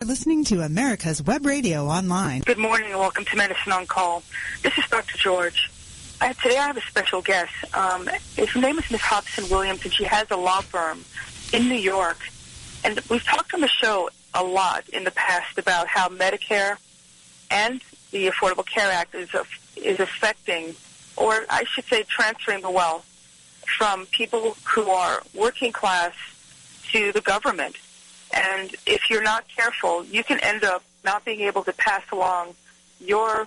listening to America's Web Radio Online. Good morning and welcome to Medicine on Call. This is Dr. George. Today I have a special guest. His name is Ms. Hobson Williams, and she has a law firm in New York. And we've talked on the show a lot in the past about how Medicare and the Affordable Care Act is affecting, or I should say transferring the wealth from people who are working class to the government. And if you're not careful, you can end up not being able to pass along your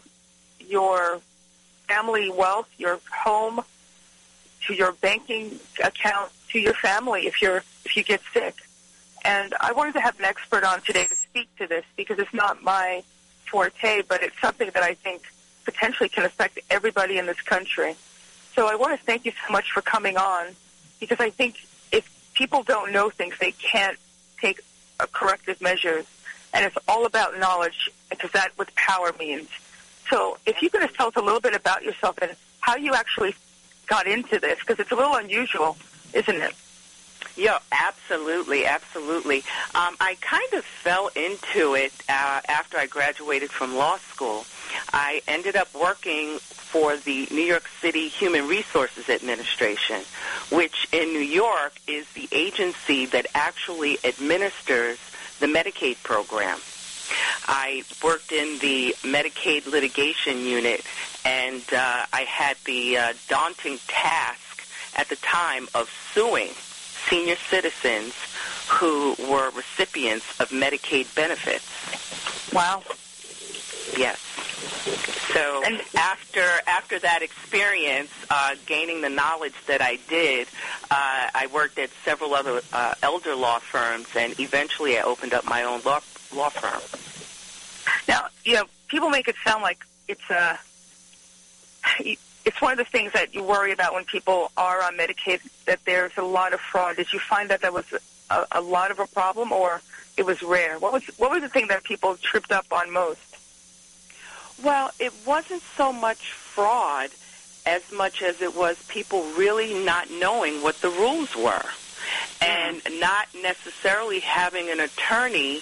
family wealth, your home, to your banking account, to your family if you get sick. And I wanted to have an expert on today to speak to this because it's not my forte, but it's something that I think potentially can affect everybody in this country. So I want to thank you so much for coming on, because I think if people don't know things, they can't take corrective measures. And it's all about knowledge, because that's what power means. So if you could just tell us a little bit about yourself and how you actually got into this, because it's a little unusual, isn't it? Yeah, absolutely, absolutely. I kind of fell into it after I graduated from law school. I ended up working for the New York City Human Resources Administration, which in New York is the agency that actually administers the Medicaid program. I worked in the Medicaid litigation unit, and I had the daunting task at the time of suing senior citizens who were recipients of Medicaid benefits. Wow. Yes. So after that experience, gaining the knowledge that I did, I worked at several other elder law firms, and eventually I opened up my own law firm. Now, people make it sound like it's one of the things that you worry about when people are on Medicaid, that there's a lot of fraud. Did you find that was a lot of a problem, or it was rare? What was the thing that people tripped up on most? Well, it wasn't so much fraud as much as it was people really not knowing what the rules were and not necessarily having an attorney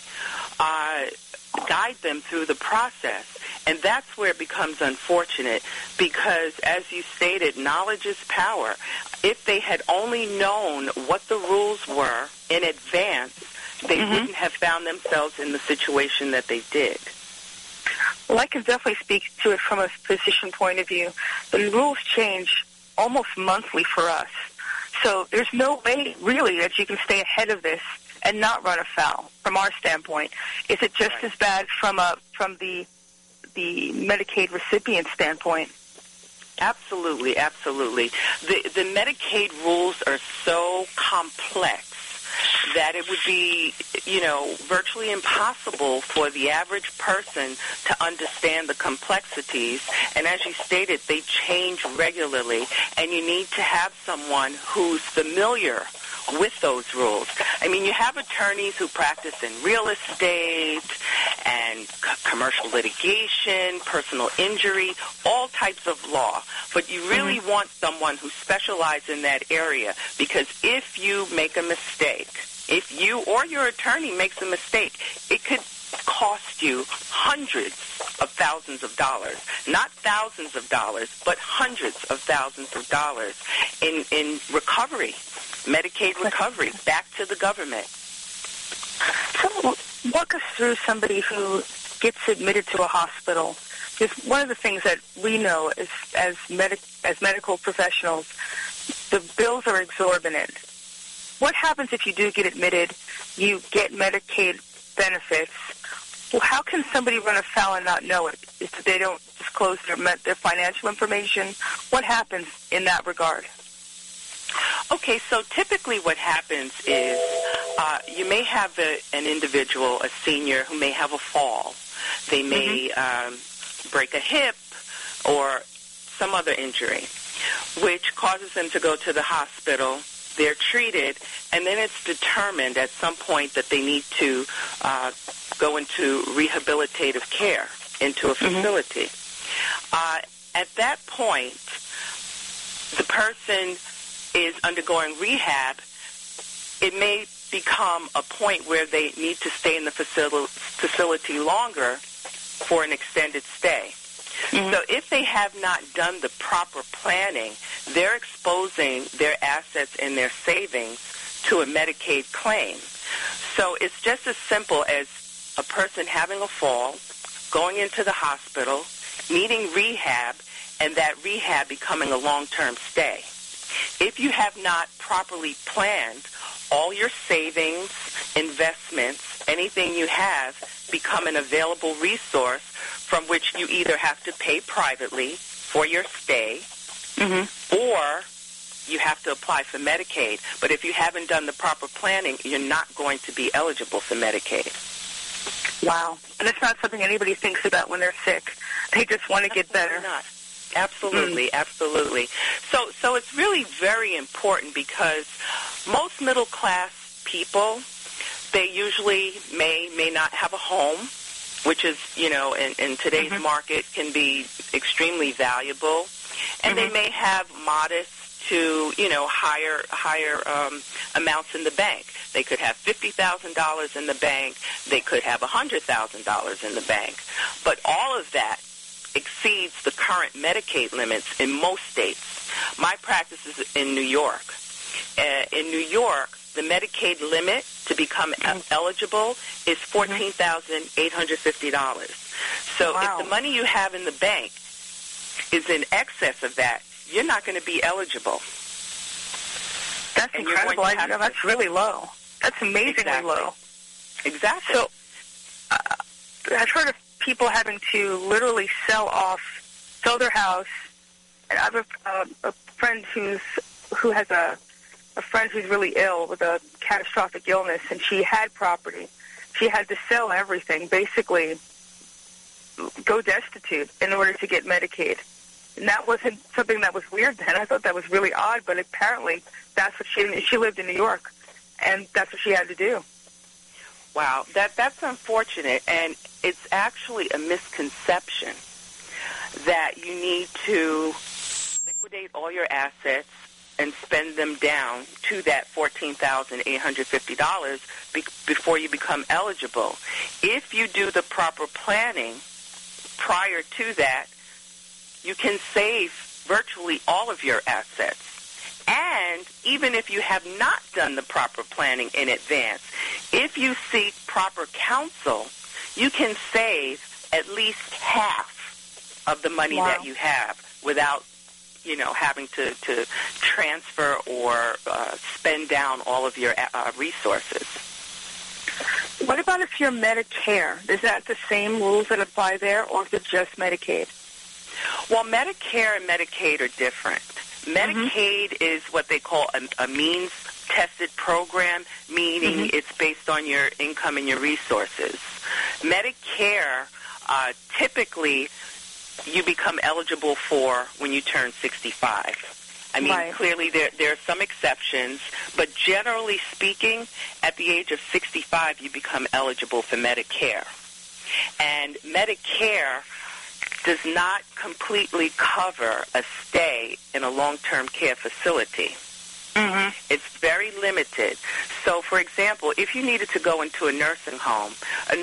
guide them through the process. And that's where it becomes unfortunate because, as you stated, knowledge is power. If they had only known what the rules were in advance, they wouldn't have found themselves in the situation that they did. Well, I can definitely speak to it from a physician point of view. The rules change almost monthly for us. So there's no way, really, that you can stay ahead of this and not run afoul from our standpoint. Is it just as bad from the Medicaid recipient standpoint? Absolutely, absolutely. The Medicaid rules are so complex that it would be, virtually impossible for the average person to understand the complexities. And as you stated, they change regularly, and you need to have someone who's familiar with those rules. I mean, you have attorneys who practice in real estate and commercial litigation, personal injury, all types of law. But you really want someone who specializes in that area, because if you make a mistake, if you or your attorney makes a mistake, it could cost you hundreds of thousands of dollars, not thousands of dollars, but hundreds of thousands of dollars in recovery, Medicaid recovery, back to the government. So walk us through somebody who gets admitted to a hospital. Because one of the things that we know is, as medical professionals, the bills are exorbitant. What happens if you do get admitted, you get Medicaid benefits? Well, how can somebody run afoul and not know it if they don't disclose their financial information? What happens in that regard? Okay, so typically what happens is you may have an individual, a senior, who may have a fall. They may break a hip or some other injury, which causes them to go to the hospital. They're treated, and then it's determined at some point that they need to go into rehabilitative care, into a facility. At that point, the person is undergoing rehab. It may become a point where they need to stay in the facility longer for an extended stay. Mm-hmm. So if they have not done the proper planning, they're exposing their assets and their savings to a Medicaid claim. So it's just as simple as a person having a fall, going into the hospital, needing rehab, and that rehab becoming a long-term stay. If you have not properly planned, all your savings, investments, anything you have become an available resource from which you either have to pay privately for your stay, mm-hmm. or you have to apply for Medicaid. But if you haven't done the proper planning, you're not going to be eligible for Medicaid. Wow. And it's not something anybody thinks about when they're sick. They just want to get better. Not. Absolutely, absolutely. So it's really very important because most middle-class people, they usually may not have a home, which is, in today's mm-hmm. market can be extremely valuable. And mm-hmm. they may have modest to, higher amounts in the bank. They could have $50,000 in the bank. They could have $100,000 in the bank. But all of that exceeds the current Medicaid limits in most states. My practice is in New York. In New York, the Medicaid limit to become eligible is $14,850. So wow. if the money you have in the bank is in excess of that, you're not going to be eligible. That's incredible. That's really low. That's amazingly low. Exactly. So I've heard of people having to literally sell their house. And I have a friend who has a friend who's really ill with a catastrophic illness, and she had property. She had to sell everything, basically go destitute in order to get Medicaid. And that wasn't something that was weird then. I thought that was really odd, but apparently that's what she lived in New York, and that's what she had to do. Wow, that's unfortunate, and it's actually a misconception that you need to liquidate all your assets and spend them down to that $14,850 before you become eligible. If you do the proper planning prior to that, you can save virtually all of your assets. And even if you have not done the proper planning in advance, if you seek proper counsel, you can save at least half of the money wow. that you have without, having to transfer or spend down all of your resources. What about if you're Medicare? Is that the same rules that apply there, or is it just Medicaid? Well, Medicare and Medicaid are different. Medicaid mm-hmm. is what they call a means-tested program, meaning mm-hmm. it's based on your income and your resources. Medicare, typically, you become eligible for when you turn 65. I mean, right. Clearly there are some exceptions, but generally speaking, at the age of 65, you become eligible for Medicare. And Medicare does not completely cover a stay in a long-term care facility. Mm-hmm. It's very limited. So, for example, if you needed to go into a nursing home,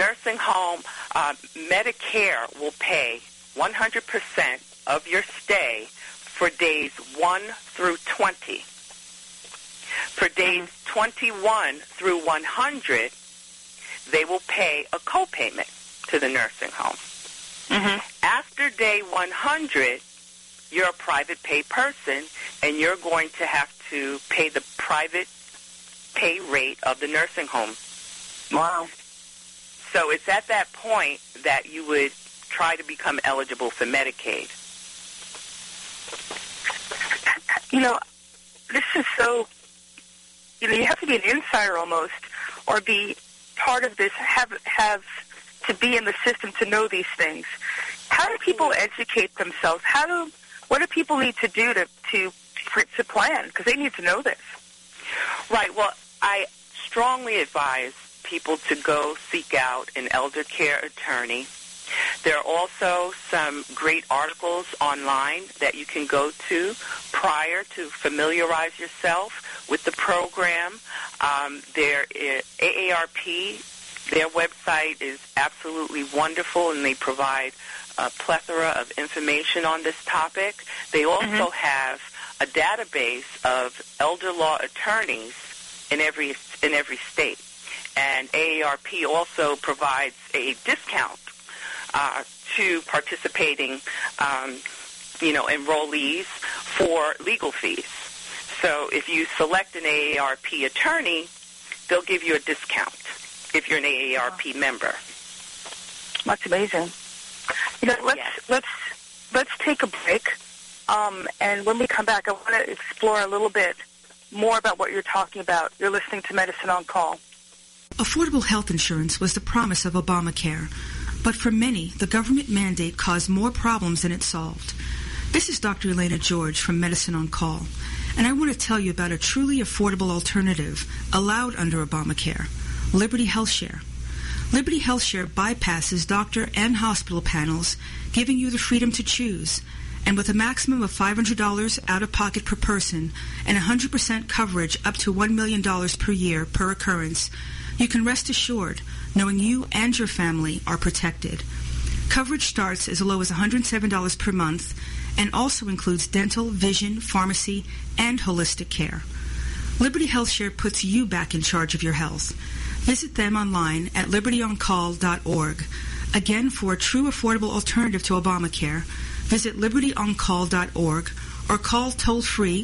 Medicare will pay 100% of your stay for days 1 through 20. For days mm-hmm. 21 through 100, they will pay a copayment to the nursing home. Mm-hmm. After day 100, you're a private pay person, and you're going to have to pay the private pay rate of the nursing home. Wow. So it's at that point that you would try to become eligible for Medicaid. This is so, you have to be an insider almost, or be part of this, have to be in the system to know these things. How do people educate themselves? What do people need to do to plan? Because they need to know this. Right. Well, I strongly advise people to go seek out an elder care attorney There are also some great articles online that you can go to prior to familiarize yourself with the program. There is AARP. Their website is absolutely wonderful, and they provide a plethora of information on this topic. They also have a database of elder law attorneys in every state. And AARP also provides a discount to participating, enrollees for legal fees. So if you select an AARP attorney, they'll give you a discount if you're an AARP member. That's amazing. Let's take a break, and when we come back, I want to explore a little bit more about what you're talking about. You're listening to Medicine on Call. Affordable health insurance was the promise of Obamacare, but for many, the government mandate caused more problems than it solved. This is Dr. Elena George from Medicine on Call, and I want to tell you about a truly affordable alternative allowed under Obamacare, Liberty HealthShare. Liberty HealthShare bypasses doctor and hospital panels, giving you the freedom to choose. And with a maximum of $500 out-of-pocket per person and 100% coverage up to $1 million per year per occurrence, you can rest assured knowing you and your family are protected. Coverage starts as low as $107 per month and also includes dental, vision, pharmacy, and holistic care. Liberty HealthShare puts you back in charge of your health. Visit them online at libertyoncall.org. Again, for a true affordable alternative to Obamacare, visit libertyoncall.org or call toll-free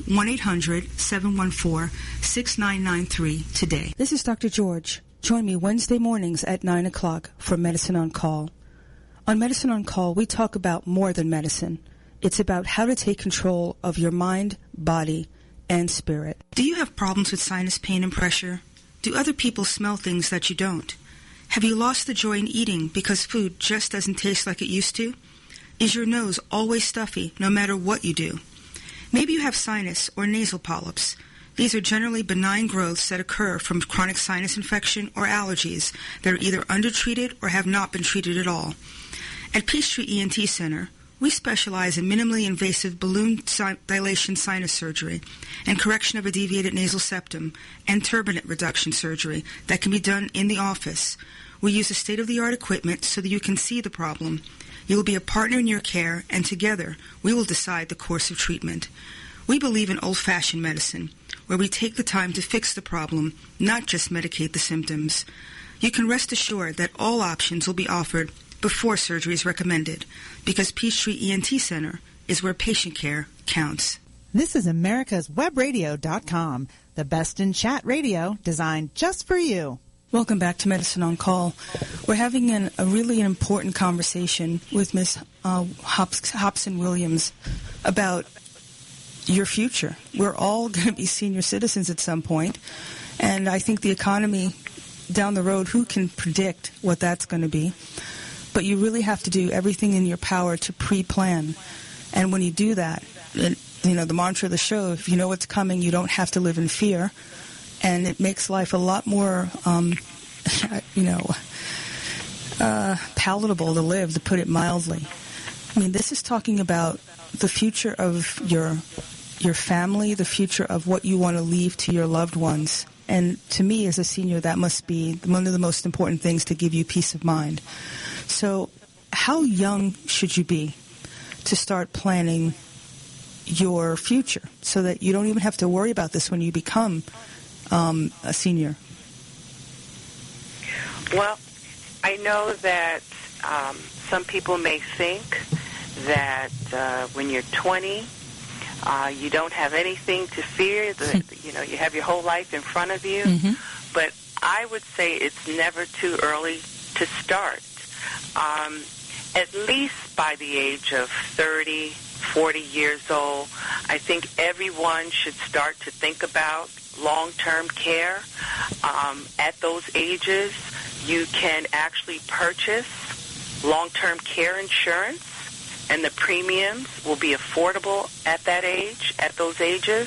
1-800-714-6993 today. This is Dr. George. Join me Wednesday mornings at 9 o'clock for Medicine on Call. On Medicine on Call, we talk about more than medicine. It's about how to take control of your mind, body, and spirit. Do you have problems with sinus pain and pressure? Do other people smell things that you don't? Have you lost the joy in eating because food just doesn't taste like it used to? Is your nose always stuffy no matter what you do? Maybe you have sinus or nasal polyps. These are generally benign growths that occur from chronic sinus infection or allergies that are either undertreated or have not been treated at all. At Peachtree ENT Center, we specialize in minimally invasive balloon dilation sinus surgery and correction of a deviated nasal septum and turbinate reduction surgery that can be done in the office. We use a state-of-the-art equipment so that you can see the problem. You will be a partner in your care, and together we will decide the course of treatment. We believe in old-fashioned medicine, where we take the time to fix the problem, not just medicate the symptoms. You can rest assured that all options will be offered before surgery is recommended, because Peachtree ENT Center is where patient care counts. This is America'sWebRadio.com, the best in chat radio designed just for you. Welcome back to Medicine on Call. We're having a really important conversation with Ms. Hobson Williams about your future. We're all going to be senior citizens at some point, and I think the economy down the road, who can predict what that's going to be? But you really have to do everything in your power to pre-plan. And when you do that, the mantra of the show, if you know what's coming, you don't have to live in fear. And it makes life a lot more, palatable to live, to put it mildly. I mean, this is talking about the future of your family, the future of what you want to leave to your loved ones. And to me, as a senior, that must be one of the most important things to give you peace of mind. So how young should you be to start planning your future so that you don't even have to worry about this when you become a senior? Well, I know that some people may think that when you're 20, you don't have anything to fear. You have your whole life in front of you. Mm-hmm. But I would say it's never too early to start. At least by the age of 30, 40 years old, I think everyone should start to think about long-term care. At those ages, you can actually purchase long-term care insurance, and the premiums will be affordable at those ages.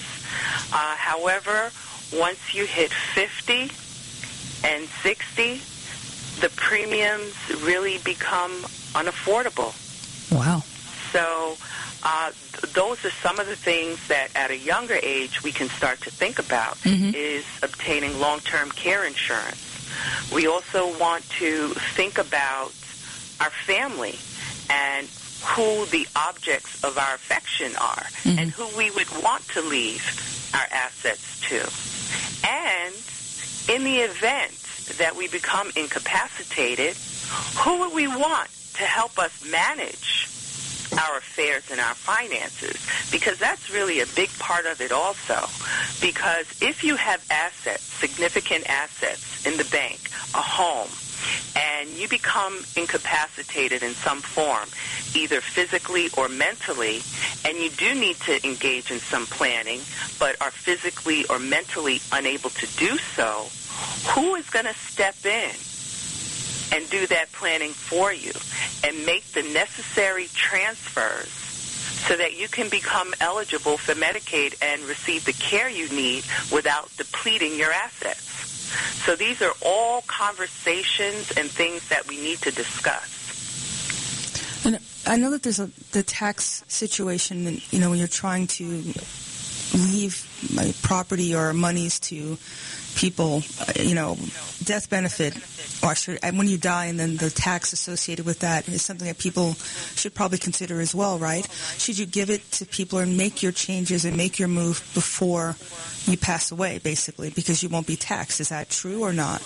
However, once you hit 50 and 60, the premiums really become unaffordable. Wow. So those are some of the things that at a younger age we can start to think about, is obtaining long-term care insurance. We also want to think about our family and who the objects of our affection are and who we would want to leave our assets to. And in the event that we become incapacitated, who would we want to help us manage our affairs and our finances? Because that's really a big part of it also. Because if you have assets, significant assets in the bank, a home, and you become incapacitated in some form, either physically or mentally, and you do need to engage in some planning, but are physically or mentally unable to do so, who is going to step in and do that planning for you and make the necessary transfers so that you can become eligible for Medicaid and receive the care you need without depleting your assets? So these are all conversations and things that we need to discuss. And I know that there's the tax situation, and, you know, when you're trying to leave property or monies to people, you know, death benefit, or when you die, and then the tax associated with that is something that people should probably consider as well, right? Should you give it to people and make your changes and make your move before you pass away, basically, because you won't be taxed? Is that true or not?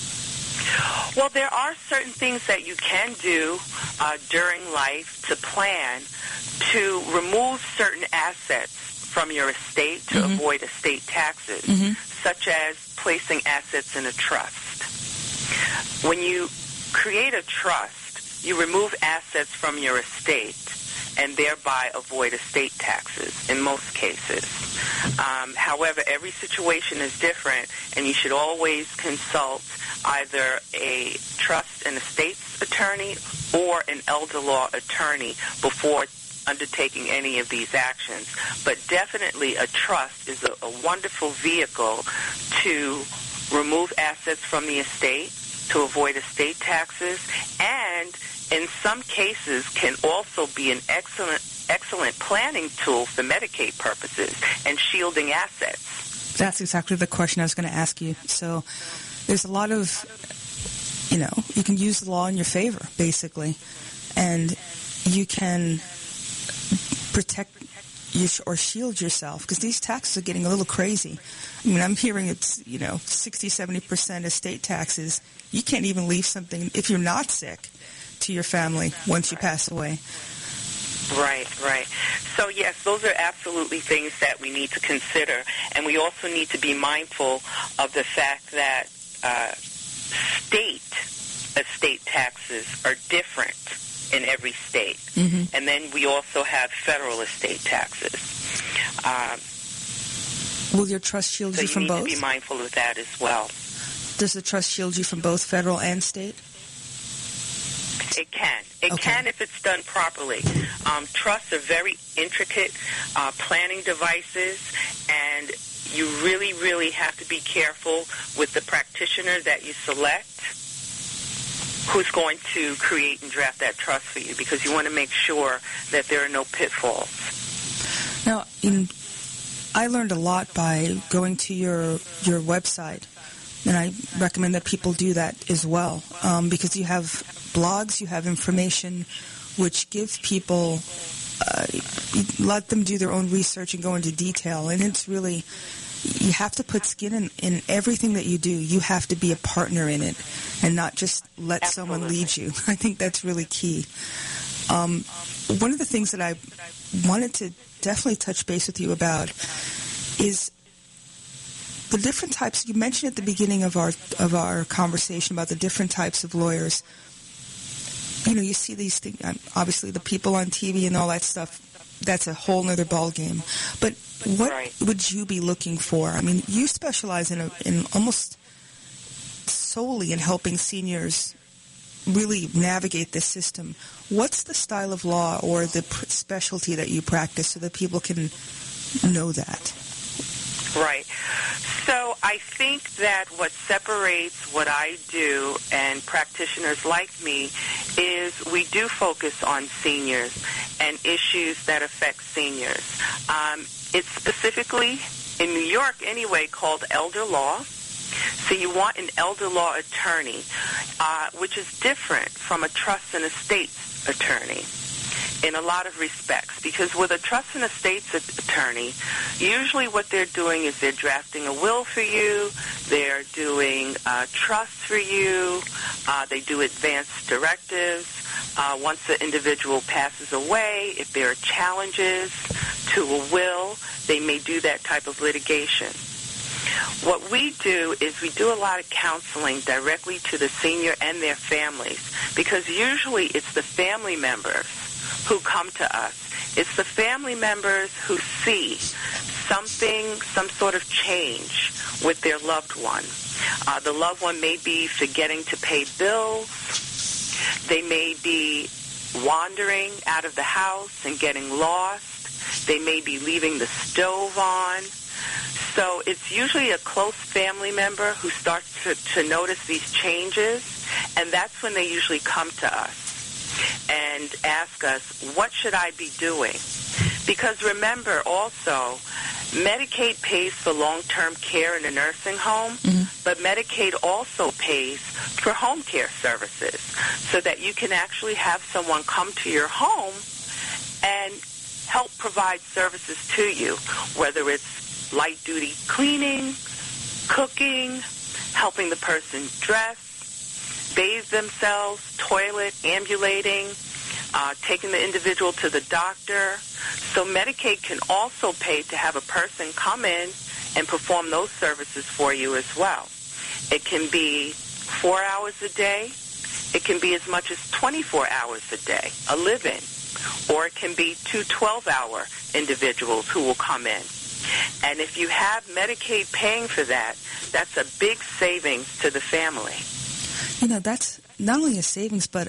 Well, there are certain things that you can do during life to plan to remove certain assets from your estate to avoid estate taxes, such as placing assets in a trust. When you create a trust, you remove assets from your estate and thereby avoid estate taxes in most cases. However, every situation is different, and you should always consult either a trust and estates attorney or an elder law attorney before undertaking any of these actions. But definitely a trust is a wonderful vehicle to remove assets from the estate, to avoid estate taxes, and in some cases can also be an excellent planning tool for Medicaid purposes and shielding assets. That's exactly the question I was going to ask you. So there's a lot of, you know, you can use the law in your favor, basically, and you can protect or shield yourself, because these taxes are getting a little crazy. I mean, I'm hearing it's, 60-70% estate taxes. You can't even leave something, if you're not sick, to your family once you pass away. Right. So, yes, those are absolutely things that we need to consider. And we also need to be mindful of the fact that state estate taxes are different in every state. And then we also have federal estate taxes. Will your trust shield you from both? So you need to be mindful of that as well. Does the trust shield you from both federal and state? It can. It can if it's done properly. Trusts are very intricate planning devices, and you really, really have to be careful with the practitioner that you select who's going to create and draft that trust for you, because you want to make sure that there are no pitfalls. Now, I learned a lot by going to your website, and I recommend that people do that as well, because you have blogs, you have information which give people, let them do their own research and go into detail, and it's really, you have to put skin in everything that you do. You have to be a partner in it and not just let someone lead you. I think that's really key. One of the things that I wanted to definitely touch base with you about is the different types. You mentioned at the beginning of our conversation about the different types of lawyers. You see these things, obviously the people on TV and all that stuff, that's a whole other ballgame. But what would you be looking for? I mean, you specialize in almost solely in helping seniors really navigate this system. What's the style of law or the specialty that you practice so that people can know that? Right. So I I think that what separates what I do and practitioners like me is we do focus on seniors and issues that affect seniors. It's specifically, in New York anyway, called elder law. So you want an elder law attorney, which is different from a trust and estates attorney in a lot of respects, because with a trust and estates attorney, usually what they're doing is they're drafting a will for you, they're doing trusts for you, they do advance directives. Once the individual passes away, if there are challenges to a will, they may do that type of litigation. What we do is we do a lot of counseling directly to the senior and their families, because usually it's the family members who come to us. It's the family members who see something, some sort of change with their loved one. The loved one may be forgetting to pay bills. They may be wandering out of the house and getting lost. They may be leaving the stove on. So it's usually a close family member who starts to notice these changes, and that's when they usually come to us and ask us, what should I be doing? Because remember also, Medicaid pays for long-term care in a nursing home, but Medicaid also pays for home care services, so that you can actually have someone come to your home and help provide services to you, whether it's light-duty cleaning, cooking, helping the person dress, bathe themselves, toilet, ambulating, taking the individual to the doctor. So Medicaid can also pay to have a person come in and perform those services for you as well. It can be 4 hours a day. It can be as much as 24 hours a day, a live-in. Or it can be 2 12-hour individuals who will come in. And if you have Medicaid paying for that, that's a big savings to the family. You know, that's not only a savings, but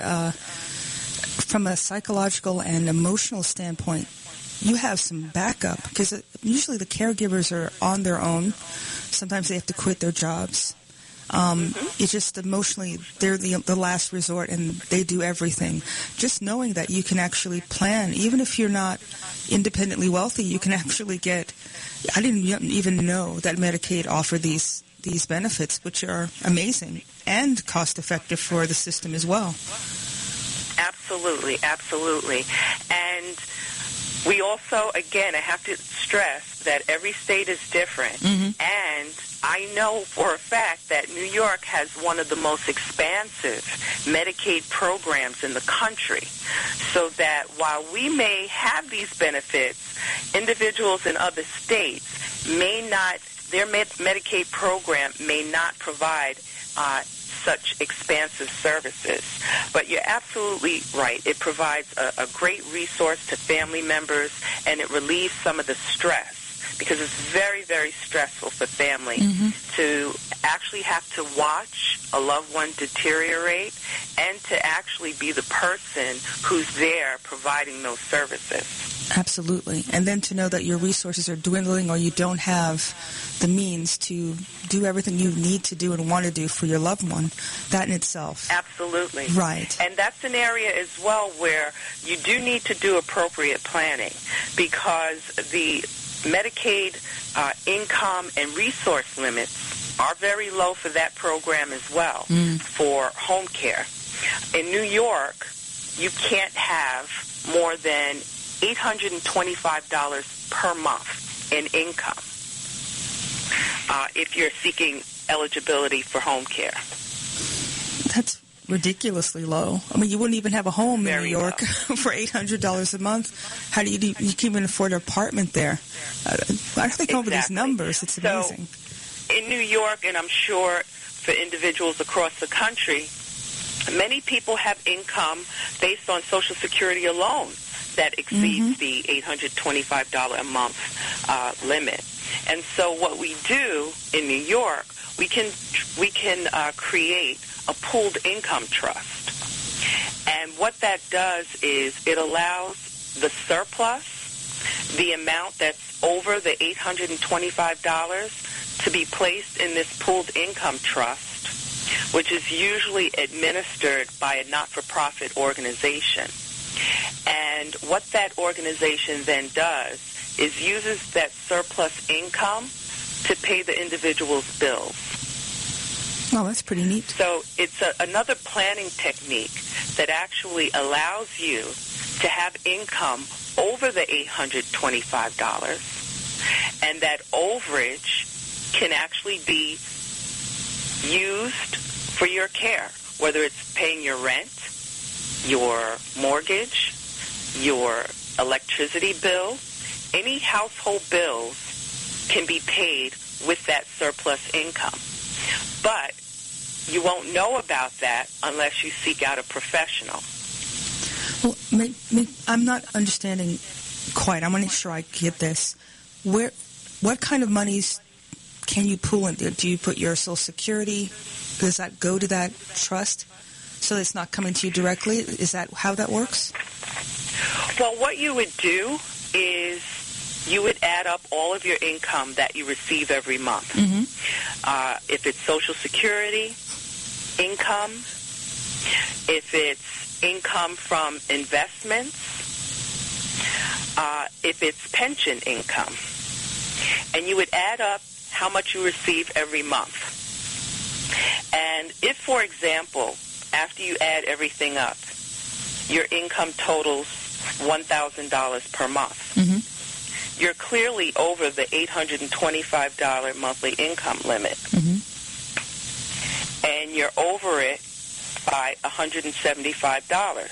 from a psychological and emotional standpoint, you have some backup, because usually the caregivers are on their own. Sometimes they have to quit their jobs. It's just emotionally, they're the last resort, and they do everything. Just knowing that you can actually plan, even if you're not independently wealthy, you can actually get, I didn't even know that Medicaid offered these benefits, which are amazing and cost-effective for the system as well. Absolutely, absolutely. And we also, again, I have to stress that every state is different. And I know for a fact that New York has one of the most expansive Medicaid programs in the country, so that while we may have these benefits, individuals in other states may not, their Medicaid program may not provide such expansive services. But you're absolutely right. It provides a great resource to family members, and it relieves some of the stress, because it's very, very stressful for family to actually have to watch a loved one deteriorate and to actually be the person who's there providing those services. Absolutely. And then to know that your resources are dwindling, or you don't have the means to do everything you need to do and want to do for your loved one, that in itself. Absolutely. Right. And that's an area as well where you do need to do appropriate planning, because the Medicaid income and resource limits are very low for that program as well, for home care. In New York, you can't have more than $825 per month in income if you're seeking eligibility for home care. That's ridiculously low. I mean, you wouldn't even have a home in New York for $800 a month. How do you can't even afford an apartment there? I don't think over these numbers. It's amazing. So, in New York, and I'm sure for individuals across the country, many people have income based on Social Security alone that exceeds the $825 a month limit. And so what we do in New York, we can create a pooled income trust. And what that does is it allows the surplus, the amount that's over the $825, to be placed in this pooled income trust, which is usually administered by a not-for-profit organization. And what that organization then does is uses that surplus income to pay the individual's bills. Oh, that's pretty neat. So it's another planning technique that actually allows you to have income over the $825, and that overage can actually be used for your care, whether it's paying your rent, your mortgage, your electricity bill. Any household bills can be paid with that surplus income. But you won't know about that unless you seek out a professional. Well, I'm not understanding quite. I want to make sure I get this. What kind of monies can you pool in there? Do you put your Social Security? Does that go to that trust so it's not coming to you directly? Is that how that works? Well, what you would do is you would add up all of your income that you receive every month. Mm-hmm. If it's Social Security income, if it's income from investments, if it's pension income, and you would add up how much you receive every month. And if, for example, after you add everything up, your income totals $1,000 per month, mm-hmm. you're clearly over the $825 monthly income limit. Mm-hmm. And you're over it by $175.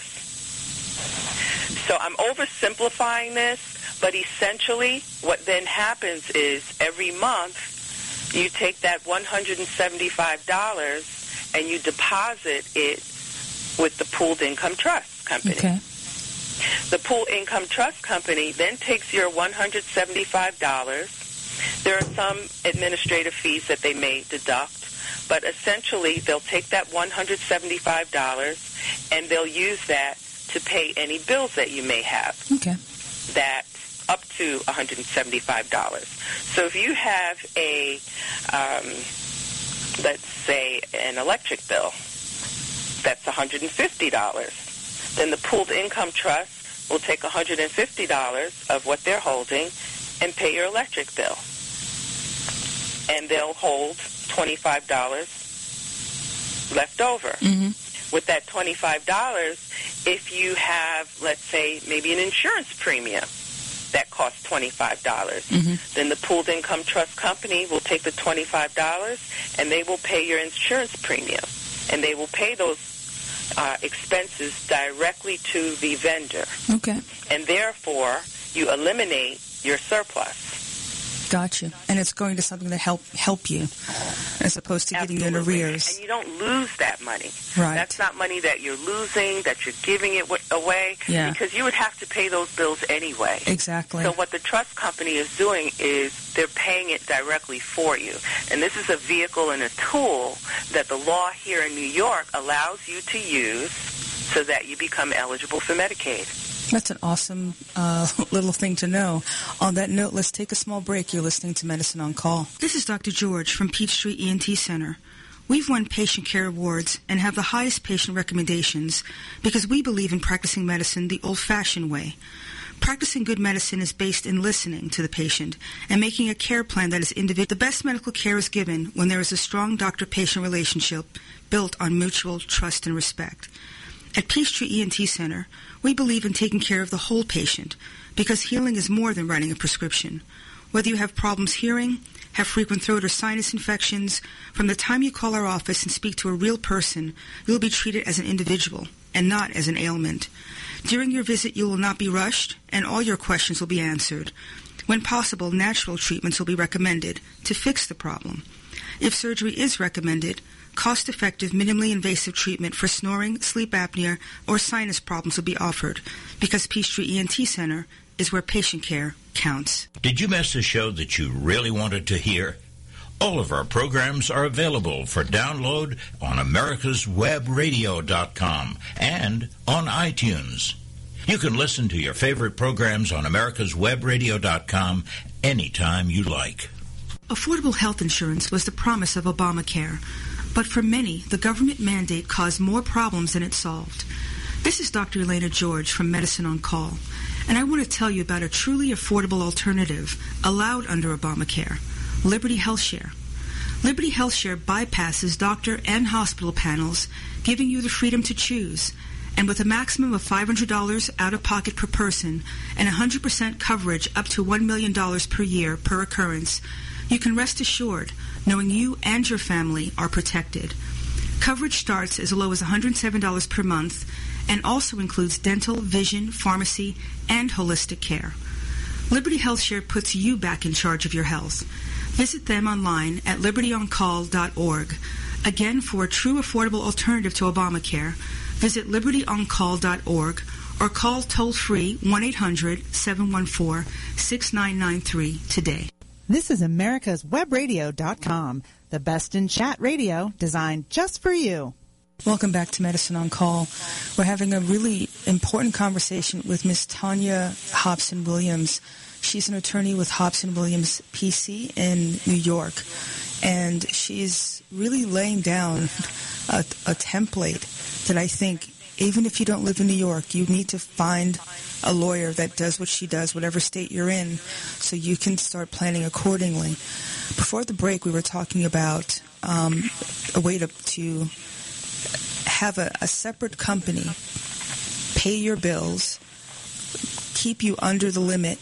So I'm oversimplifying this, but essentially what then happens is every month you take that $175 and you deposit it with the Pooled Income Trust Company. Okay. The Pooled Income Trust Company then takes your $175. There are some administrative fees that they may deduct, but essentially they'll take that $175 and they'll use that to pay any bills that you may have. Okay. That up to $175. So if you have a, let's say, an electric bill, that's $150. Then the Pooled Income Trust will take $150 of what they're holding and pay your electric bill. And they'll hold $25 left over. Mm-hmm. With that $25, if you have, let's say, maybe an insurance premium that costs $25, mm-hmm. then the Pooled Income Trust Company will take the $25 and they will pay your insurance premium. And they will pay those expenses directly to the vendor. Okay. And therefore, you eliminate your surplus. Gotcha. And it's going to something to help you as opposed to getting you in arrears. And you don't lose that money. Right. That's not money that you're losing, that you're giving it away, because you would have to pay those bills anyway. Exactly. So what the trust company is doing is they're paying it directly for you. And this is a vehicle and a tool that the law here in New York allows you to use so that you become eligible for Medicaid. That's an awesome little thing to know. On that note, let's take a small break. You're listening to Medicine on Call. This is Dr. George from Peachtree ENT Center. We've won patient care awards and have the highest patient recommendations because we believe in practicing medicine the old-fashioned way. Practicing good medicine is based in listening to the patient and making a care plan that is individual. The best medical care is given when there is a strong doctor-patient relationship built on mutual trust and respect. At Peachtree ENT Center, we believe in taking care of the whole patient because healing is more than writing a prescription. Whether you have problems hearing, have frequent throat or sinus infections, from the time you call our office and speak to a real person, you'll be treated as an individual and not as an ailment. During your visit, you will not be rushed, and all your questions will be answered. When possible, natural treatments will be recommended to fix the problem. If surgery is recommended, cost-effective, minimally invasive treatment for snoring, sleep apnea, or sinus problems will be offered because Peachtree ENT Center is where patient care counts. Did you miss a show that you really wanted to hear? All of our programs are available for download on americaswebradio.com and on iTunes. You can listen to your favorite programs on americaswebradio.com anytime you like. Affordable health insurance was the promise of Obamacare, but for many, the government mandate caused more problems than it solved. This is Dr. Elena George from Medicine on Call, and I want to tell you about a truly affordable alternative allowed under Obamacare, Liberty HealthShare. Liberty HealthShare bypasses doctor and hospital panels, giving you the freedom to choose. And with a maximum of $500 out-of-pocket per person and 100% coverage up to $1 million per year per occurrence, you can rest assured knowing you and your family are protected. Coverage starts as low as $107 per month and also includes dental, vision, pharmacy, and holistic care. Liberty HealthShare puts you back in charge of your health. Visit them online at libertyoncall.org. Again, for a true affordable alternative to Obamacare, visit libertyoncall.org or call toll-free 1-800-714-6993 today. This is americaswebradio.com, the best in chat radio designed just for you. Welcome back to Medicine on Call. We're having a really important conversation with Ms. Tanya Hobson-Williams. She's an attorney with Hobson-Williams PC in New York, and she's really laying down a template that I think, even if you don't live in New York, you need to find a lawyer that does what she does, whatever state you're in, so you can start planning accordingly. Before the break, we were talking about a way to have a separate company pay your bills, keep you under the limit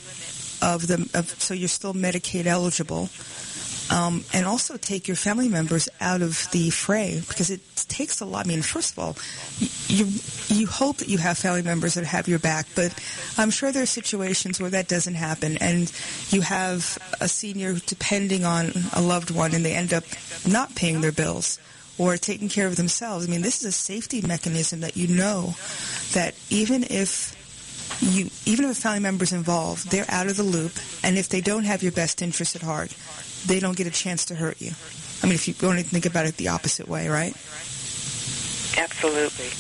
so you're still Medicaid eligible, and also take your family members out of the fray, because it takes a lot. I mean, first of all, you hope that you have family members that have your back, but I'm sure there are situations where that doesn't happen, and you have a senior depending on a loved one, and they end up not paying their bills or taking care of themselves. I mean, this is a safety mechanism that you know that even if a family member's involved, they're out of the loop, and if they don't have your best interest at heart, they don't get a chance to hurt you. I mean, if you want to think about it the opposite way, right? Absolutely.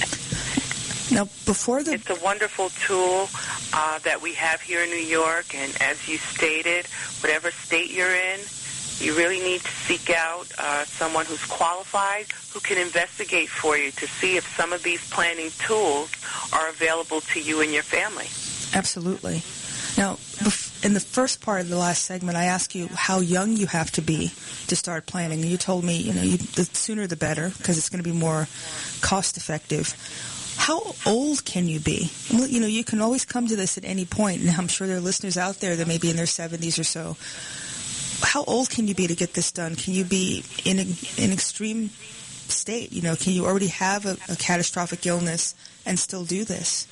Now, it's a wonderful tool that we have here in New York, and as you stated, whatever state you're in, you really need to seek out someone who's qualified, who can investigate for you to see if some of these planning tools are available to you and your family. Absolutely. Now, in the first part of the last segment, I asked you how young you have to be to start planning. And you told me, the sooner the better, because it's going to be more cost-effective. How old can you be? Well, you can always come to this at any point, and I'm sure there are listeners out there that may be in their 70s or so. How old can you be to get this done? Can you be in an extreme state? Can you already have a catastrophic illness and still do this?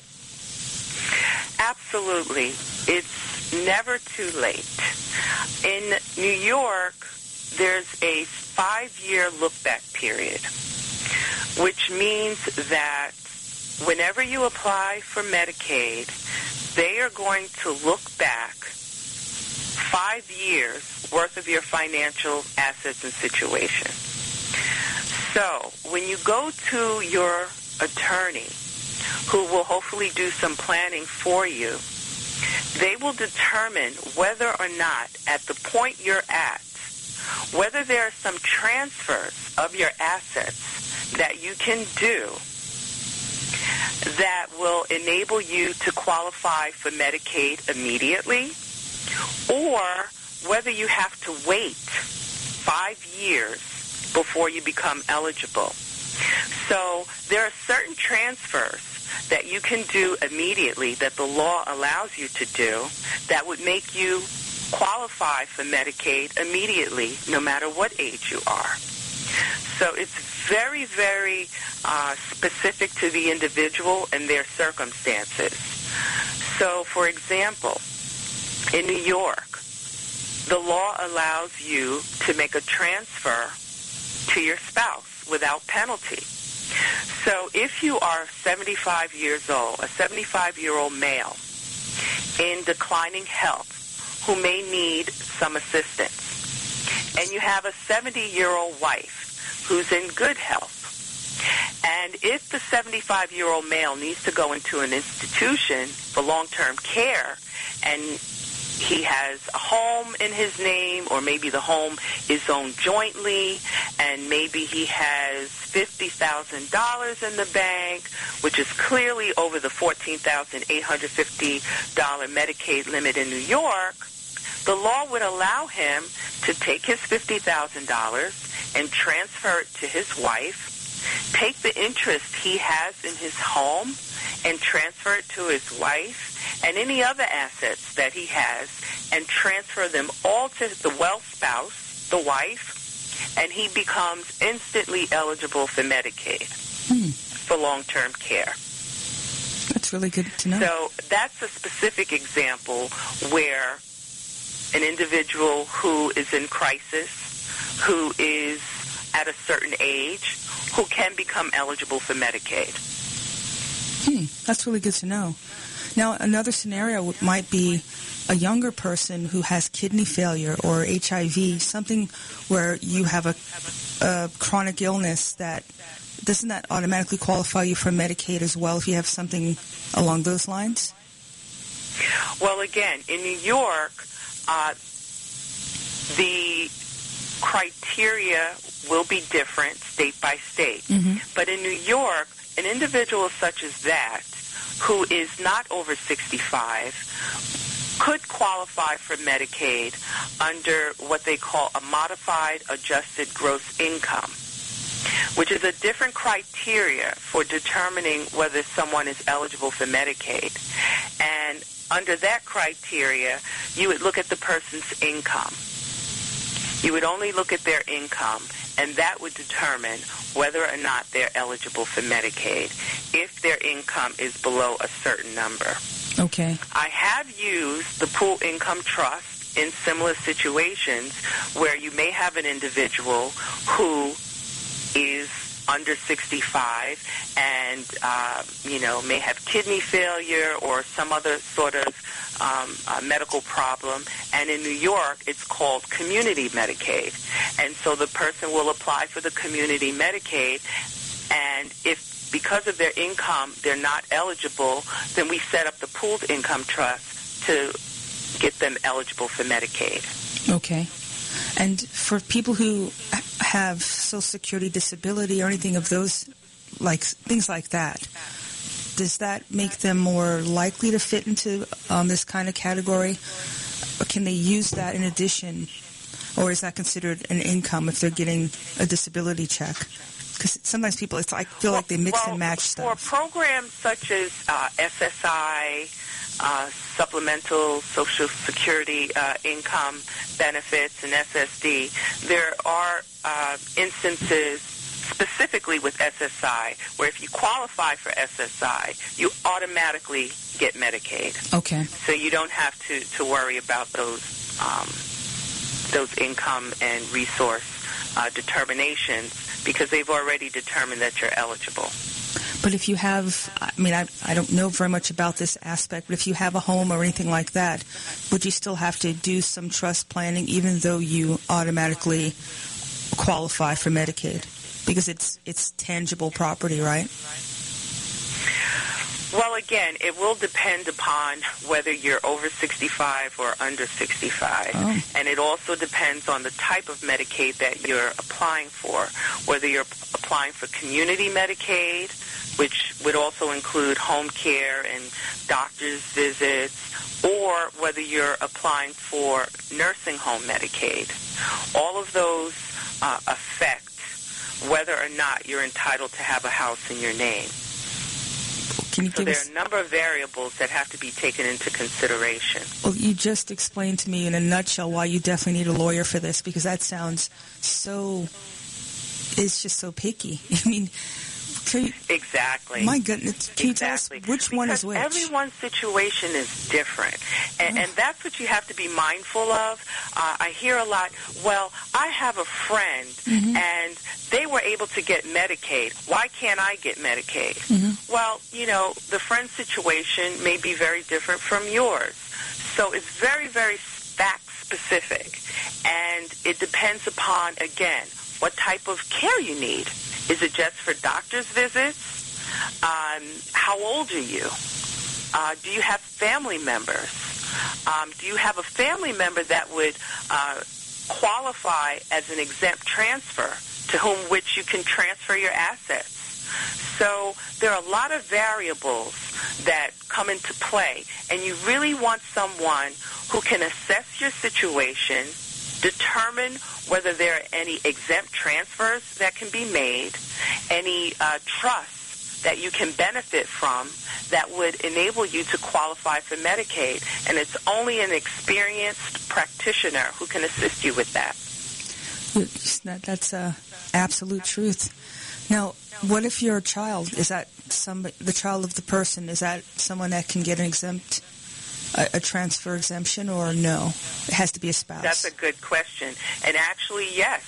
Absolutely. It's never too late. In New York, there's a 5-year look-back period, which means that whenever you apply for Medicaid, they are going to look back 5 years worth of your financial assets and situation. So when you go to your attorney, who will hopefully do some planning for you, they will determine whether or not, at the point you're at, whether there are some transfers of your assets that you can do that will enable you to qualify for Medicaid immediately, or whether you have to wait 5 years before you become eligible. So there are certain transfers that you can do immediately that the law allows you to do that would make you qualify for Medicaid immediately, no matter what age you are. So it's very, very specific to the individual and their circumstances. So, for example, in New York, the law allows you to make a transfer to your spouse without penalty. So if you are 75 years old, a 75-year-old male in declining health who may need some assistance, and you have a 70-year-old wife who's in good health, and if the 75-year-old male needs to go into an institution for long-term care and he has a home in his name, or maybe the home is owned jointly, and maybe he has $50,000 in the bank, which is clearly over the $14,850 Medicaid limit in New York, the law would allow him to take his $50,000 and transfer it to his wife, take the interest he has in his home and transfer it to his wife, and any other assets that he has, and transfer them all to the wealth spouse, the wife, and he becomes instantly eligible for Medicaid for long-term care. That's really good to know. So that's a specific example where an individual who is in crisis, who is at a certain age, who can become eligible for Medicaid. That's really good to know. Now, another scenario might be a younger person who has kidney failure or HIV, something where you have a chronic illness that, doesn't that automatically qualify you for Medicaid as well if you have something along those lines? Well, again, in New York, the criteria will be different state by state. But in New York, an individual such as that, who is not over 65, could qualify for Medicaid under what they call a modified adjusted gross income, which is a different criteria for determining whether someone is eligible for Medicaid. And under that criteria, you would look at the person's income. You would only look at their income, and that would determine whether or not they're eligible for Medicaid if their income is below a certain number. Okay. I have used the pool income trust in similar situations where you may have an individual who is under 65 and, may have kidney failure or some other sort of medical problem. And in New York, it's called community Medicaid. And so the person will apply for the community Medicaid, and if because of their income they're not eligible, then we set up the pooled income trust to get them eligible for Medicaid. Okay. And for people who have Social Security disability or anything of those, like things like that, does that make them more likely to fit into this kind of category? Or can they use that in addition, or is that considered an income if they're getting a disability check? Because sometimes people, I feel like they mix and match stuff. For programs such as SSI, Supplemental Social Security Income Benefits, and SSD, there are instances specifically with SSI where if you qualify for SSI, you automatically get Medicaid. Okay. So you don't have to worry about those income and resource determinations, because they've already determined that you're eligible. But if you have, I don't know very much about this aspect, but if you have a home or anything like that, would you still have to do some trust planning even though you automatically qualify for Medicaid? Because it's tangible property, right? Well, again, it will depend upon whether you're over 65 or under 65. Oh. And it also depends on the type of Medicaid that you're applying for, whether you're applying for community Medicaid, which would also include home care and doctor's visits, or whether you're applying for nursing home Medicaid. All of those affect whether or not you're entitled to have a house in your name. Can you so there are a number of variables that have to be taken into consideration. Well, you just explained to me in a nutshell why you definitely need a lawyer for this, because that sounds it's just so picky. I mean, exactly. My goodness. Can you tell us which one is which? Everyone's situation is different. And that's what you have to be mindful of. I hear a lot, well, I have a friend, and they were able to get Medicaid. Why can't I get Medicaid? Well, the friend's situation may be very different from yours. So it's very, very fact-specific. And it depends upon, again, what type of care you need. Is it just for doctor's visits? How old are you? Do you have family members? Do you have a family member that would qualify as an exempt transfer to whom which you can transfer your assets? So there are a lot of variables that come into play, and you really want someone who can assess your situation, determine whether there are any exempt transfers that can be made, any trusts that you can benefit from that would enable you to qualify for Medicaid. And it's only an experienced practitioner who can assist you with that. That's absolute truth. Now, what if your child, is that the child of the person, is that someone that can get an exempt, a transfer exemption, or no? It has to be a spouse. That's a good question. And actually, yes.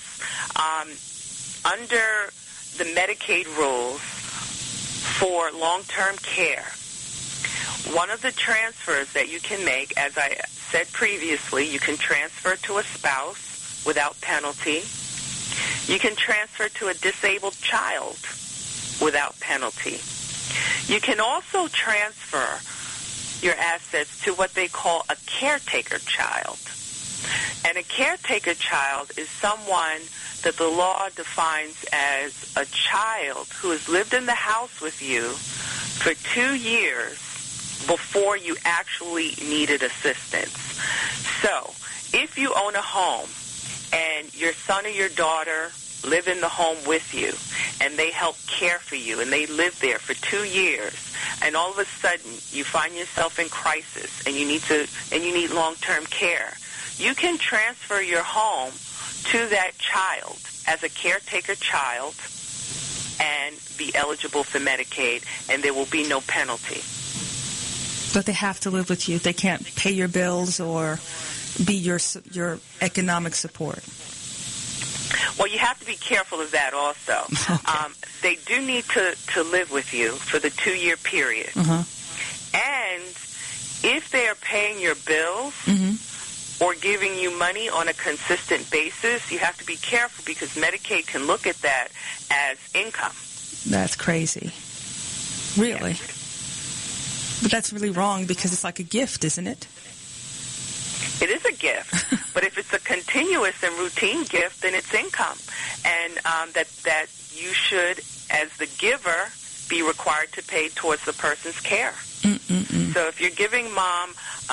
Under the Medicaid rules for long-term care, one of the transfers that you can make, as I said previously, you can transfer to a spouse without penalty. You can transfer to a disabled child without penalty. You can also transfer your assets to what they call a caretaker child. And a caretaker child is someone that the law defines as a child who has lived in the house with you for 2 years before you actually needed assistance. So, if you own a home and your son or your daughter live in the home with you, and they help care for you, and they live there for 2 years, and all of a sudden you find yourself in crisis, and you need long-term care, you can transfer your home to that child as a caretaker child and be eligible for Medicaid, and there will be no penalty. But they have to live with you. They can't pay your bills or be your economic support. Well, you have to be careful of that also. Okay. They do need to live with you for the 2-year period. Uh-huh. And if they are paying your bills or giving you money on a consistent basis, you have to be careful because Medicaid can look at that as income. That's crazy. Really? Yeah. But that's really wrong because it's like a gift, isn't it? It is a gift, but if it's a continuous and routine gift, then it's income, and that you should, as the giver, be required to pay towards the person's care. Mm-mm-mm. So if you're giving mom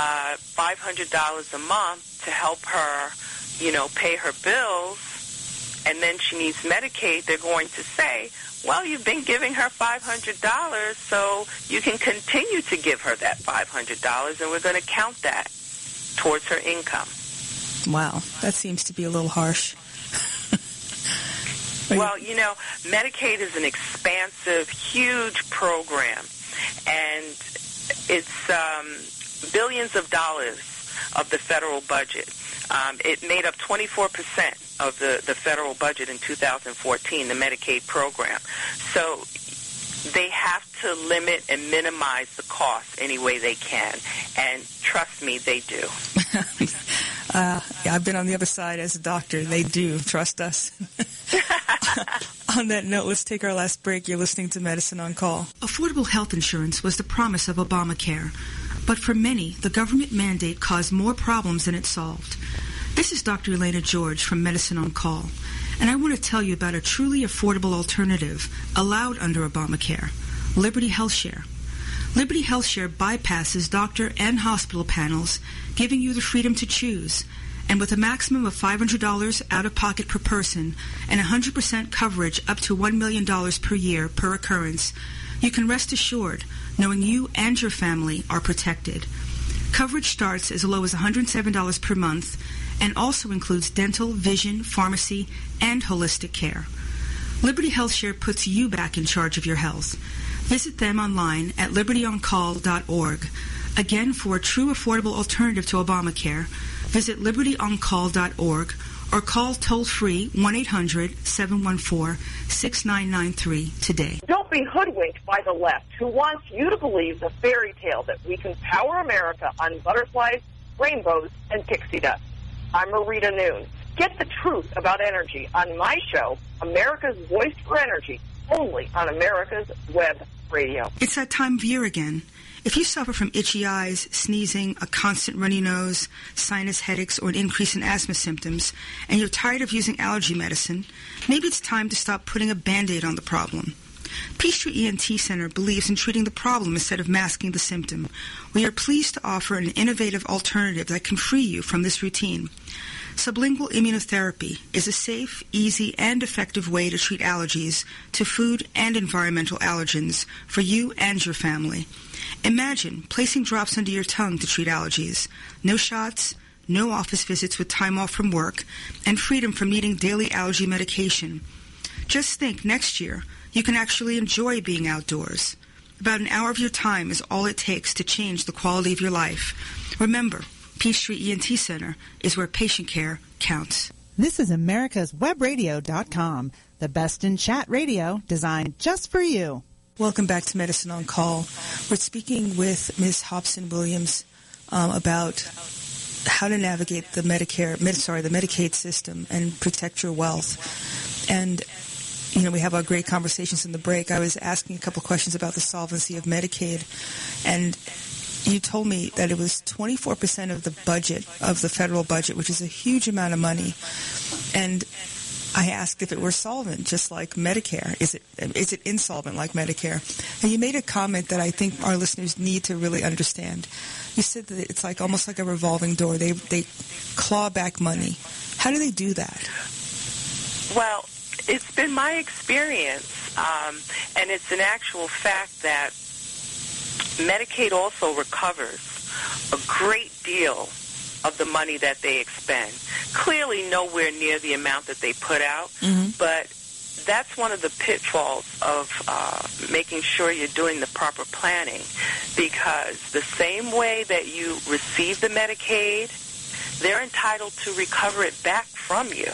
$500 a month to help her, pay her bills, and then she needs Medicaid, they're going to say, well, you've been giving her $500, so you can continue to give her that $500, and we're going to count that towards her income. Wow, that seems to be a little harsh. Well, Medicaid is an expansive, huge program, and it's billions of dollars of the federal budget. It made up 24% of the federal budget in 2014, the Medicaid program. So they have to limit and minimize the costs any way they can. And trust me, they do. I've been on the other side as a doctor. They do. Trust us. On that note, let's take our last break. You're listening to Medicine on Call. Affordable health insurance was the promise of Obamacare. But for many, the government mandate caused more problems than it solved. This is Dr. Elena George from Medicine on Call. And I want to tell you about a truly affordable alternative allowed under Obamacare, Liberty HealthShare. Liberty HealthShare bypasses doctor and hospital panels, giving you the freedom to choose. And with a maximum of $500 out-of-pocket per person and 100% coverage up to $1 million per year per occurrence, you can rest assured knowing you and your family are protected. Coverage starts as low as $107 per month and also includes dental, vision, pharmacy, and holistic care. Liberty HealthShare puts you back in charge of your health. Visit them online at libertyoncall.org. Again, for a true affordable alternative to Obamacare, visit libertyoncall.org or call toll-free 1-800-714-6993 today. Don't be hoodwinked by the left, who wants you to believe the fairy tale that we can power America on butterflies, rainbows, and pixie dust. I'm Marita Noon. Get the truth about energy on my show, America's Voice for Energy, only on America's Web Radio. It's that time of year again. If you suffer from itchy eyes, sneezing, a constant runny nose, sinus headaches, or an increase in asthma symptoms, and you're tired of using allergy medicine, maybe it's time to stop putting a Band-Aid on the problem. Peachtree ENT Center believes in treating the problem instead of masking the symptom. We are pleased to offer an innovative alternative that can free you from this routine. Sublingual immunotherapy is a safe, easy, and effective way to treat allergies to food and environmental allergens for you and your family. Imagine placing drops under your tongue to treat allergies. No shots, no office visits with time off from work, and freedom from needing daily allergy medication. Just think, next year, you can actually enjoy being outdoors. About an hour of your time is all it takes to change the quality of your life. Remember, Peachtree ENT Center is where patient care counts. This is America'sWebRadio.com, the best in chat radio designed just for you. Welcome back to Medicine on Call. We're speaking with Ms. Hobson-Williams about how to navigate the Medicaid system and protect your wealth. And, you know, we have our great conversations in the break. I was asking a couple questions about the solvency of Medicaid, and you told me that it was 24% of the budget, of the federal budget, which is a huge amount of money. And I asked if it were solvent, just like Medicare. Is it insolvent like Medicare? And you made a comment that I think our listeners need to really understand. You said that it's like almost like a revolving door. They claw back money. How do they do that? Well, it's been my experience, and it's an actual fact that Medicaid also recovers a great deal of the money that they expend. Clearly nowhere near the amount that they put out, but that's one of the pitfalls of making sure you're doing the proper planning, because the same way that you receive the Medicaid, they're entitled to recover it back from you.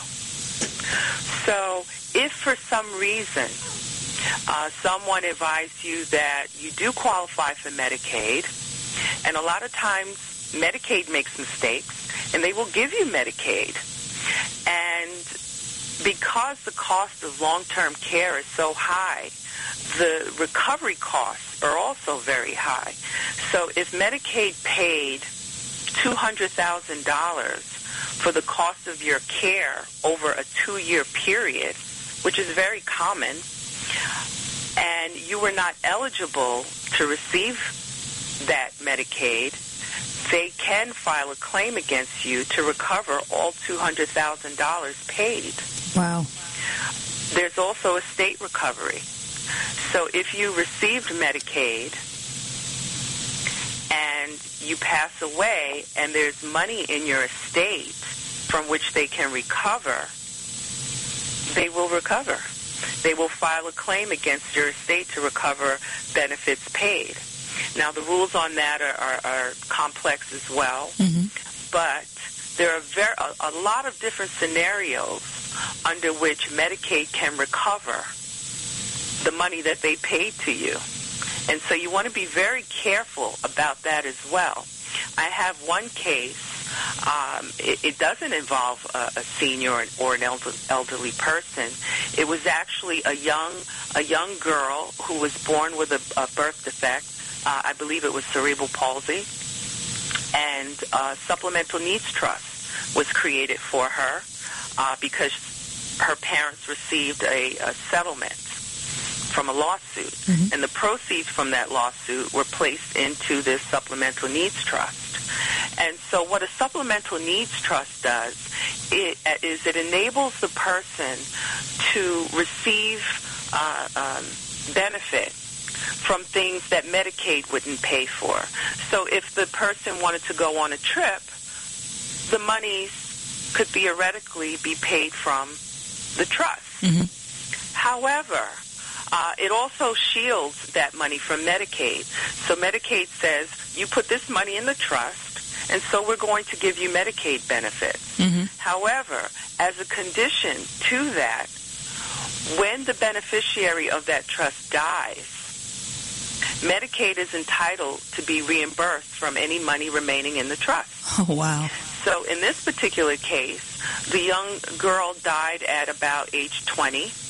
So if for some reason someone advised you that you do qualify for Medicaid, and a lot of times Medicaid makes mistakes, and they will give you Medicaid. And because the cost of long-term care is so high, the recovery costs are also very high. So if Medicaid paid $200,000 for the cost of your care over a 2-year period, which is very common, and you were not eligible to receive that Medicaid, they can file a claim against you to recover all $200,000 paid. Wow. There's also a state recovery. So if you received Medicaid and you pass away and there's money in your estate from which they can recover, they will recover. They will file a claim against your estate to recover benefits paid. Now, the rules on that are complex as well, but there are a lot of different scenarios under which Medicaid can recover the money that they paid to you. And so you want to be very careful about that as well. I have one case. It doesn't involve a senior or an elderly person. It was actually a young girl who was born with a birth defect. I believe it was cerebral palsy, and a supplemental needs trust was created for her because her parents received a settlement from a lawsuit, and the proceeds from that lawsuit were placed into this supplemental needs trust. And so what a supplemental needs trust does is it enables the person to receive benefit from things that Medicaid wouldn't pay for. So if the person wanted to go on a trip, the monies could theoretically be paid from the trust. However, it also shields that money from Medicaid. So Medicaid says, you put this money in the trust, and so we're going to give you Medicaid benefits. However, as a condition to that, when the beneficiary of that trust dies, Medicaid is entitled to be reimbursed from any money remaining in the trust. Oh, wow. So in this particular case, the young girl died at about age 20,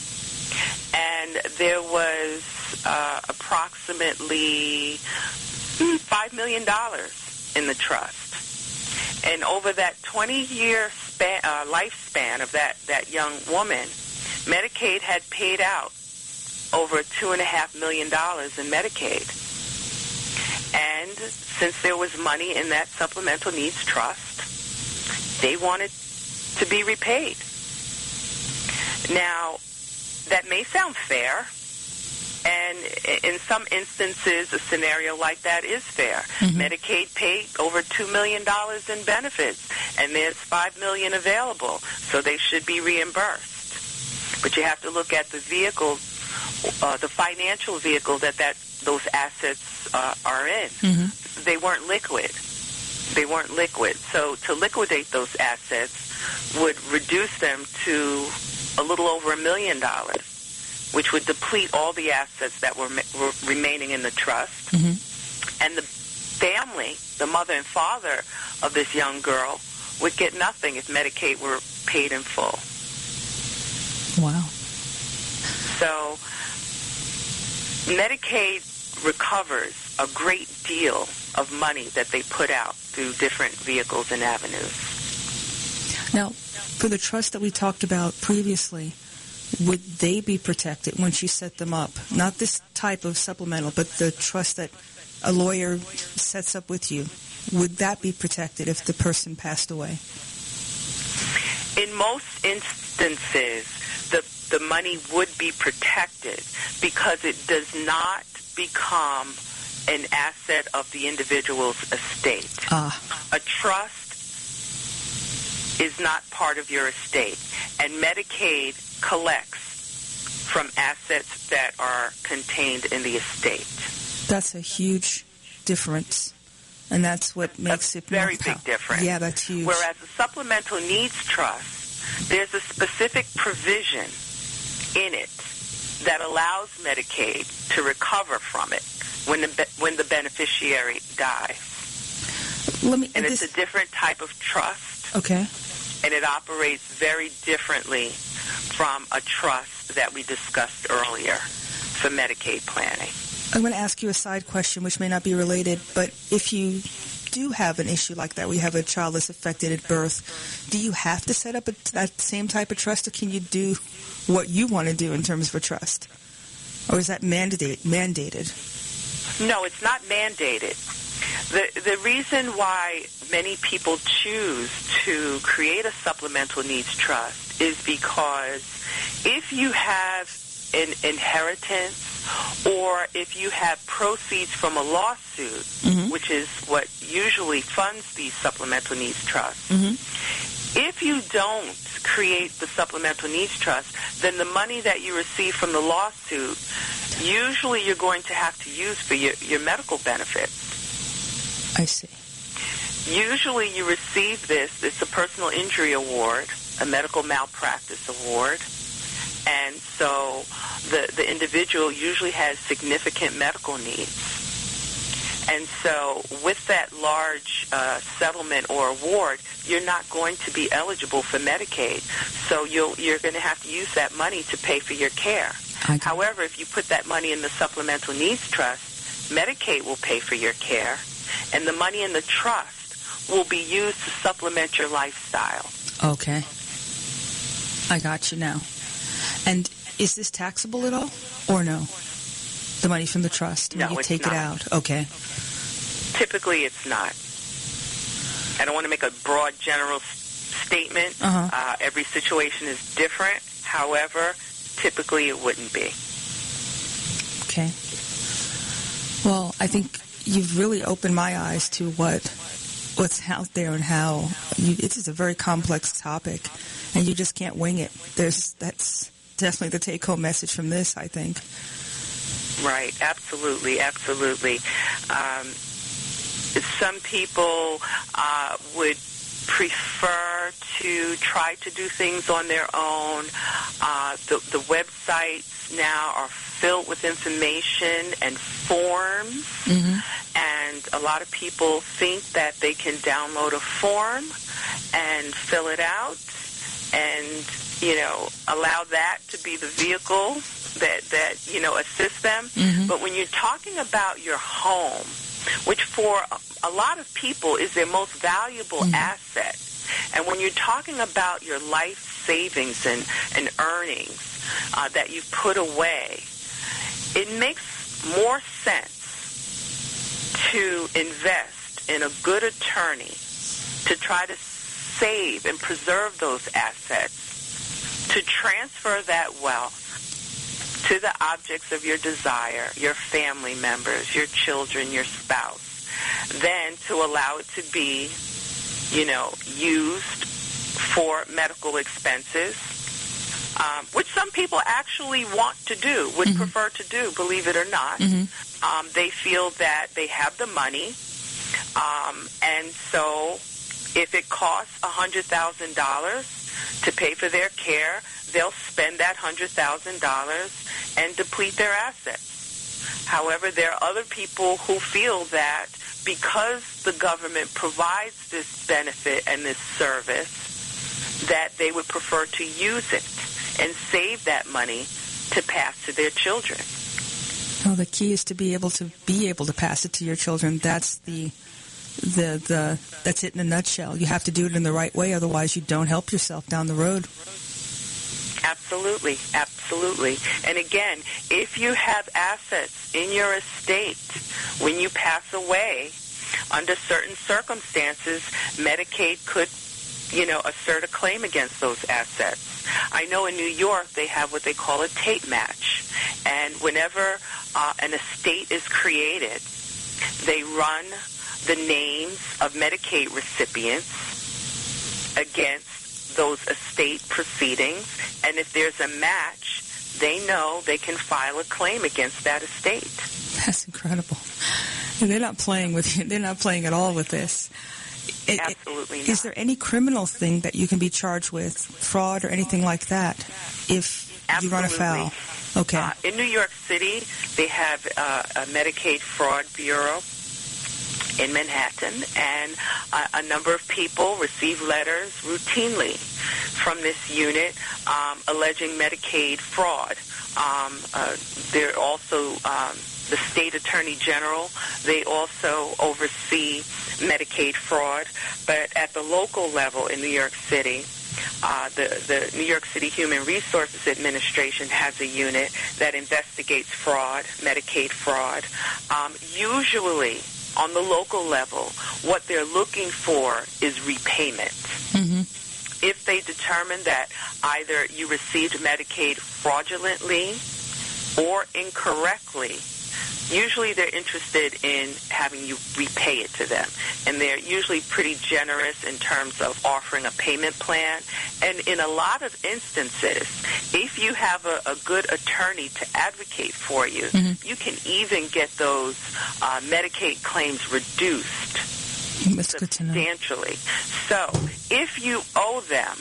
And there was approximately $5 million in the trust. And over that 20-year lifespan of that young woman, Medicaid had paid out over $2.5 million in Medicaid. And since there was money in that supplemental needs trust, they wanted to be repaid. Now, that may sound fair, and in some instances, a scenario like that is fair. Mm-hmm. Medicaid paid over $2 million in benefits, and there's $5 million available, so they should be reimbursed. But you have to look at the vehicle, the financial vehicle that those assets are in. Mm-hmm. They weren't liquid. So to liquidate those assets would reduce them to a little over $1 million, which would deplete all the assets that were remaining in the trust. Mm-hmm. And the family, the mother and father of this young girl, would get nothing if Medicaid were paid in full. Wow. So Medicaid recovers a great deal of money that they put out through different vehicles and avenues. Now, for the trust that we talked about previously, would they be protected once you set them up? Not this type of supplemental, but the trust that a lawyer sets up with you. Would that be protected if the person passed away? In most instances, the money would be protected because it does not become an asset of the individual's estate. A trust is not part of your estate, and Medicaid collects from assets that are contained in the estate. That's a huge difference, and that's what makes it more very big difference. Yeah, that's huge. Whereas a supplemental needs trust, there's a specific provision in it that allows Medicaid to recover from it when the beneficiary dies. It's a different type of trust. Okay. And it operates very differently from a trust that we discussed earlier for Medicaid planning. I'm going to ask you a side question, which may not be related, but if you do have an issue like that, where you have a child that's affected at birth, do you have to set up that same type of trust, or can you do what you want to do in terms of a trust? Or is that mandated? No, it's not mandated. The reason why many people choose to create a supplemental needs trust is because if you have an inheritance or if you have proceeds from a lawsuit, mm-hmm. which is what usually funds these supplemental needs trusts, mm-hmm. if you don't create the supplemental needs trust, then the money that you receive from the lawsuit, usually you're going to have to use for your medical benefits. I see. Usually you receive this. It's a personal injury award, a medical malpractice award. And so the individual usually has significant medical needs. And so with that large settlement or award, you're not going to be eligible for Medicaid. So you're going to have to use that money to pay for your care. However, if you put that money in the supplemental needs trust, Medicaid will pay for your care, and the money in the trust will be used to supplement your lifestyle. Okay. I got you now. And is this taxable at all, or no? The money from the trust? No, you it's take not. it out. Okay. Typically, it's not. I don't want to make a broad general statement. Uh-huh. Every situation is different. However, typically it wouldn't be. Okay. Well, I think you've really opened my eyes to what's out there and how it is a very complex topic, and you just can't wing it. That's definitely the take-home message from this, I think. Right. Absolutely. Absolutely. Some people would prefer to try to do things on their own. The websites now are filled with information and forms, mm-hmm. and a lot of people think that they can download a form and fill it out and allow that to be the vehicle that assists them. Mm-hmm. But when you're talking about your home, which for a lot of people is their most valuable asset, and when you're talking about your life savings and earnings that you've put away, it makes more sense to invest in a good attorney to try to save and preserve those assets, to transfer that wealth to the objects of your desire, your family members, your children, your spouse, than to allow it to be, used for medical expenses, which some people actually want to do, would prefer to do, believe it or not. They feel that they have the money, and so if it costs $100,000 to pay for their care, they'll spend that $100,000 and deplete their assets. However, there are other people who feel that because the government provides this benefit and this service, that they would prefer to use it and save that money to pass to their children. Oh, the key is to be able to pass it to your children. That's that's it in a nutshell. You have to do it in the right way, otherwise you don't help yourself down the road. Absolutely, absolutely. And again, if you have assets in your estate when you pass away, under certain circumstances, Medicaid could, assert a claim against those assets. I know in New York they have what they call a tape match. And whenever an estate is created, they run the names of Medicaid recipients against those estate proceedings, and if there's a match, they know they can file a claim against that estate. That's incredible. And they're not playing with you. They're not playing at all with this. Absolutely not. Is there any criminal thing that you can be charged with, fraud or anything like that, if you run afoul? Okay. In New York City, they have a Medicaid Fraud Bureau in Manhattan, and a number of people receive letters routinely from this unit alleging Medicaid fraud. They're also the state attorney general. They also oversee Medicaid fraud, but at the local level in New York City, the New York City Human Resources Administration has a unit that investigates fraud, Medicaid fraud. Usually, on the local level, what they're looking for is repayment. If they determine that either you received Medicaid fraudulently or incorrectly, usually they're interested in having you repay it to them. And they're usually pretty generous in terms of offering a payment plan. And in a lot of instances, if you have a good attorney to advocate for you, you can even get those Medicaid claims reduced substantially. So if you owe them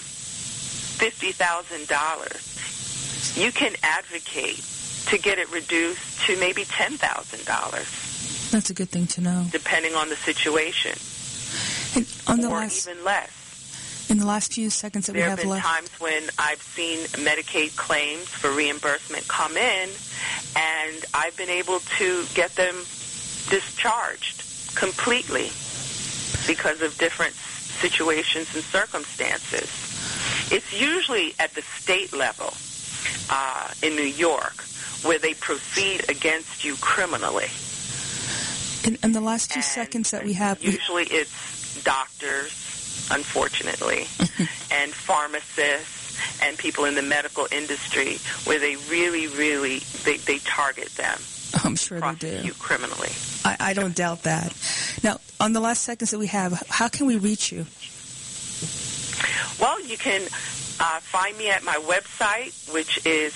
$50,000, you can advocate to get it reduced to maybe $10,000. That's a good thing to know. Depending on the situation. And on the even less. In the last few seconds that we have left. There have been times when I've seen Medicaid claims for reimbursement come in, and I've been able to get them discharged completely because of different situations and circumstances. It's usually at the state level in New York where they proceed against you criminally. In the last few seconds that we have... Usually it's doctors, unfortunately, and pharmacists and people in the medical industry where they really, they target them. I'm sure they do. Prosecute criminally. I don't doubt that. Now, on the last seconds that we have, how can we reach you? Well, you can find me at my website, which is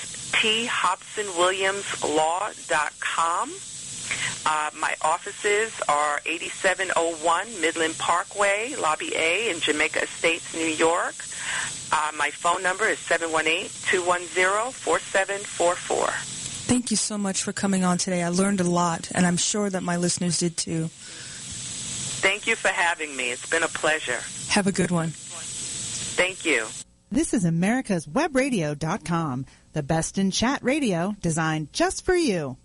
thobsonwilliamslaw.com. My offices are 8701 Midland Parkway, Lobby A in Jamaica Estates, New York. My phone number is 718-210-4744. Thank you so much for coming on today. I learned a lot, and I'm sure that my listeners did too. Thank you for having me. It's been a pleasure. Have a good one. Thank you. This is AmericasWebRadio.com, the best in chat radio designed just for you.